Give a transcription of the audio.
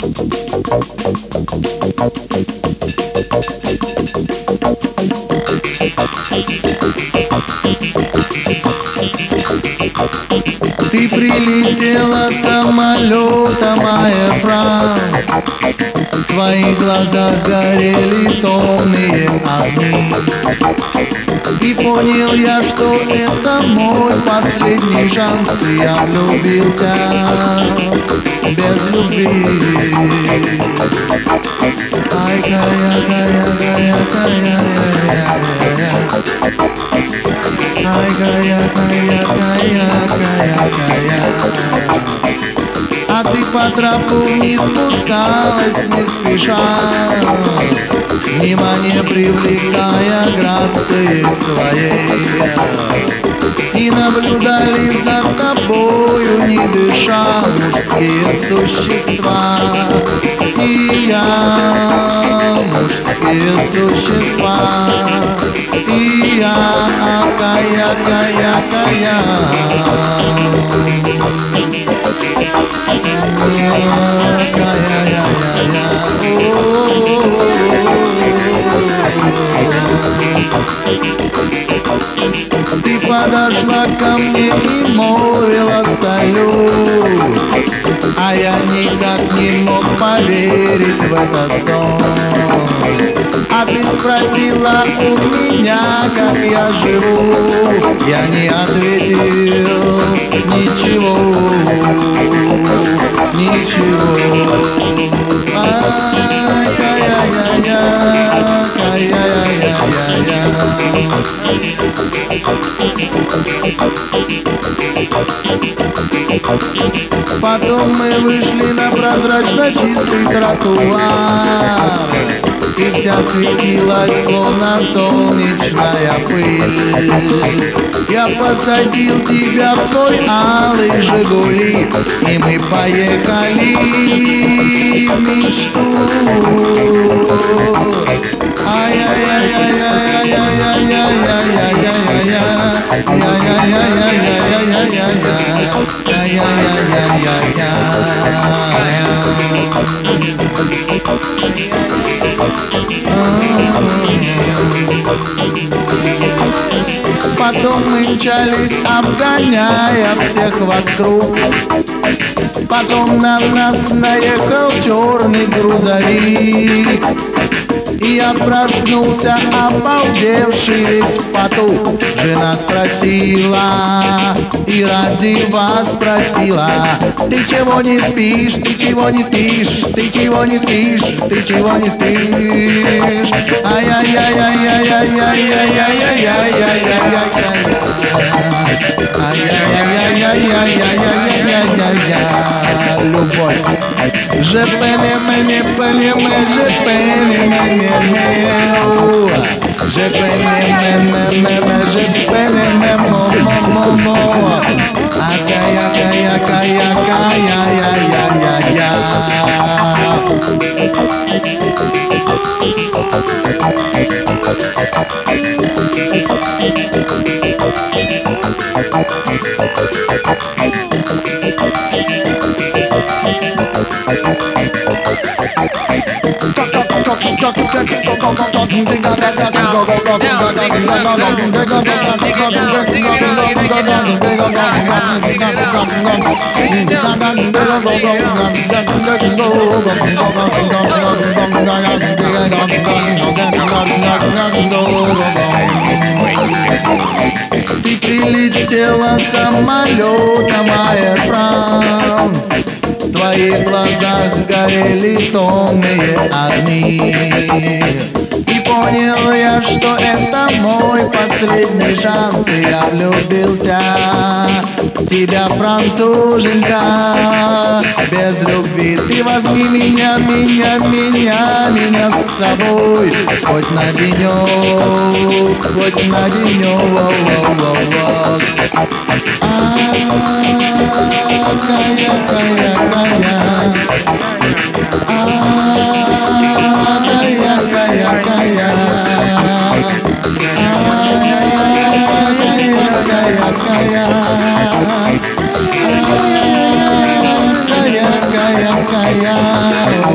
Ты прилетела самолетом Air France, в твоих глазах горели томные огни. И понял я, что это мой последний шанс, и я влюбился без любви. Ай, кая, кая, кая, кая, ай, кая, кая, кая, кая, кая. А ты по тропу не спускалась не спеша, внимание привлекая грацией своей. И наблюдали за тобою, не дыша, мужские существа. И я, мужские существа. И я, кая, кая, кая. Ты подошла ко мне и молвила салют, а я никак не мог поверить в этот сон. А ты спросила у меня, как я живу, я не ответил ничего, ничего. Ай, кая-я-я, кая-я-я-я. Потом мы вышли на прозрачно чистый тротуар, и вся светилась, словно солнечная пыль. Я посадил тебя в свой алый «Жигули», и мы поехали в мечту. Потом мы мчались, обгоняя всех вокруг. Потом на нас наехал черный грузовик, и я проснулся, обалдевший весь в поту. Жена спросила и ради вас спросила: ты чего не спишь, ты чего не спишь, ты чего не спишь, ты чего не спишь? Любовь. Je pene mene pene me, je pene mene me, je pene mene mene, je pene me mo mo mo mo. Akaya kaya kaya kaya ya ya ya ya. Ты прилетела самолетом Air France, в твоих глазах горели томные огни. И понял я, что это мой последний шанс, и я влюбился в тебя, француженка, без любви. Ты возьми меня, меня, меня, меня с собой, хоть на денек, хоть на денек. Кая, кая, кая. Кая, кая, кая. Кая, кая, кая. Кая, кая, кая.